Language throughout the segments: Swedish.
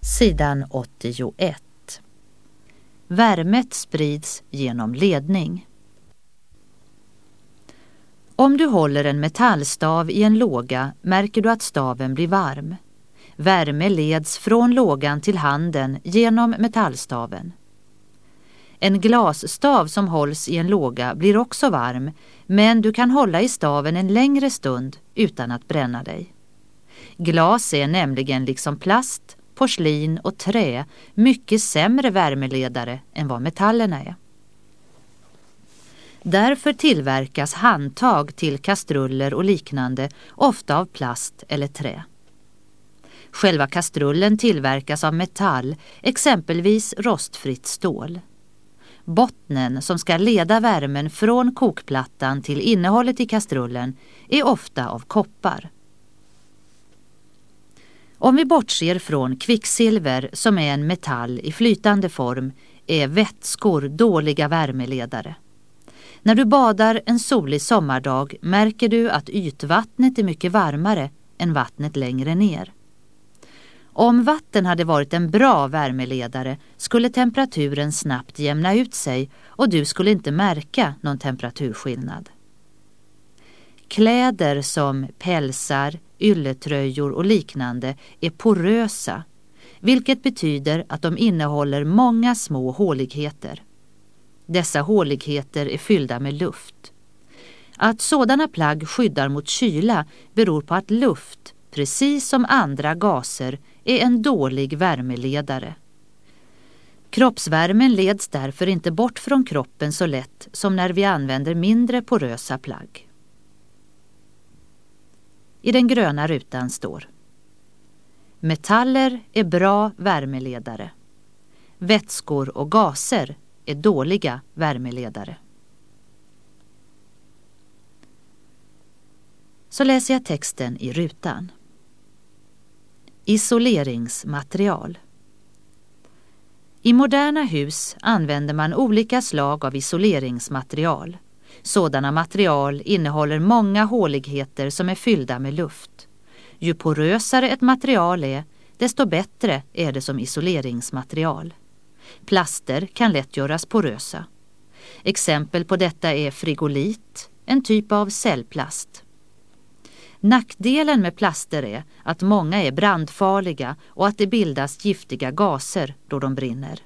Sidan 81. Värmet sprids genom ledning. Om du håller en metallstav i en låga märker du att staven blir varm. Värme leds från lågan till handen genom metallstaven. En glasstav som hålls i en låga blir också varm, men du kan hålla i staven en längre stund utan att bränna dig. Glas är nämligen liksom plast, porslin och trä mycket sämre värmeledare än vad metallerna är. Därför tillverkas handtag till kastruller och liknande ofta av plast eller trä. Själva kastrullen tillverkas av metall, exempelvis rostfritt stål. Bottnen som ska leda värmen från kokplattan till innehållet i kastrullen är ofta av koppar. Om vi bortser från kvicksilver som är en metall i flytande form är vätskor dåliga värmeledare. När du badar en solig sommardag märker du att ytvattnet är mycket varmare än vattnet längre ner. Om vatten hade varit en bra värmeledare skulle temperaturen snabbt jämna ut sig och du skulle inte märka någon temperaturskillnad. Kläder som pälsar, ylletröjor och liknande är porösa, vilket betyder att de innehåller många små håligheter. Dessa håligheter är fyllda med luft. Att sådana plagg skyddar mot kyla beror på att luft, precis som andra gaser, är en dålig värmeledare. Kroppsvärmen leds därför inte bort från kroppen så lätt som när vi använder mindre porösa plagg. I den gröna rutan står: metaller är bra värmeledare. Vätskor och gaser är dåliga värmeledare. Så läser jag texten i rutan. Isoleringsmaterial. I moderna hus använder man olika slag av isoleringsmaterial. Sådana material innehåller många håligheter som är fyllda med luft. Ju porösare ett material är, desto bättre är det som isoleringsmaterial. Plaster kan lätt göras porösa. Exempel på detta är frigolit, en typ av cellplast. Nackdelen med plaster är att många är brandfarliga och att det bildas giftiga gaser då de brinner.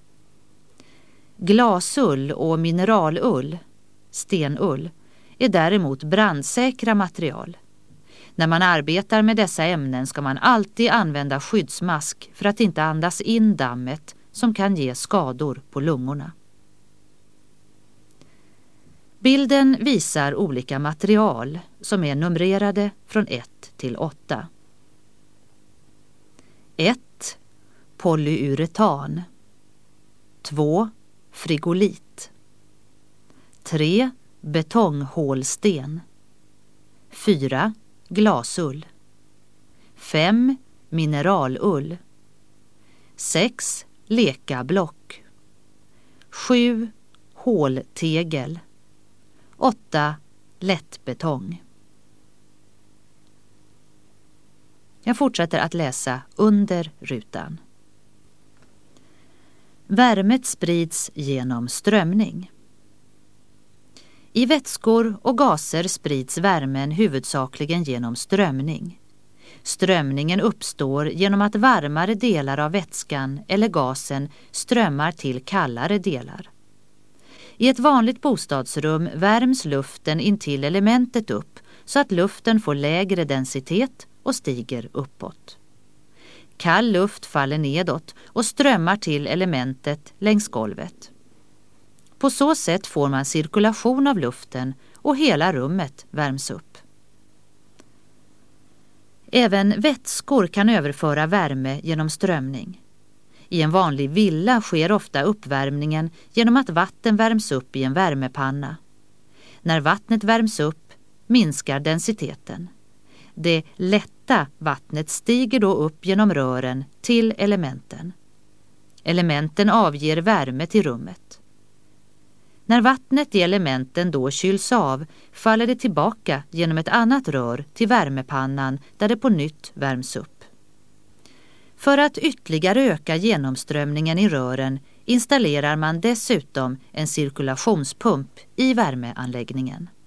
Glasull och mineralull, stenull, är däremot brandsäkra material. När man arbetar med dessa ämnen ska man alltid använda skyddsmask för att inte andas in dammet som kan ge skador på lungorna. Bilden visar olika material som är numrerade från 1 till 8. 1. Polyuretan. 2. Frigolit. 3. Betonghålsten. 4. Glasull. 5. Mineralull. 6. Lekablock. 7. Håltegel. 8. Lättbetong. Jag fortsätter att läsa under rutan. Värmet sprids genom strömning. I vätskor och gaser sprids värmen huvudsakligen genom strömning. Strömningen uppstår genom att varmare delar av vätskan eller gasen strömmar till kallare delar. I ett vanligt bostadsrum värms luften intill elementet upp så att luften får lägre densitet och stiger uppåt. Kall luft faller nedåt och strömmar till elementet längs golvet. På så sätt får man cirkulation av luften och hela rummet värms upp. Även vätskor kan överföra värme genom strömning. I en vanlig villa sker ofta uppvärmningen genom att vatten värms upp i en värmepanna. När vattnet värms upp minskar densiteten. Det lätta vattnet stiger då upp genom rören till elementen. Elementen avger värme till rummet. När vattnet i elementen då kyls av faller det tillbaka genom ett annat rör till värmepannan där det på nytt värms upp. För att ytterligare öka genomströmningen i rören installerar man dessutom en cirkulationspump i värmeanläggningen.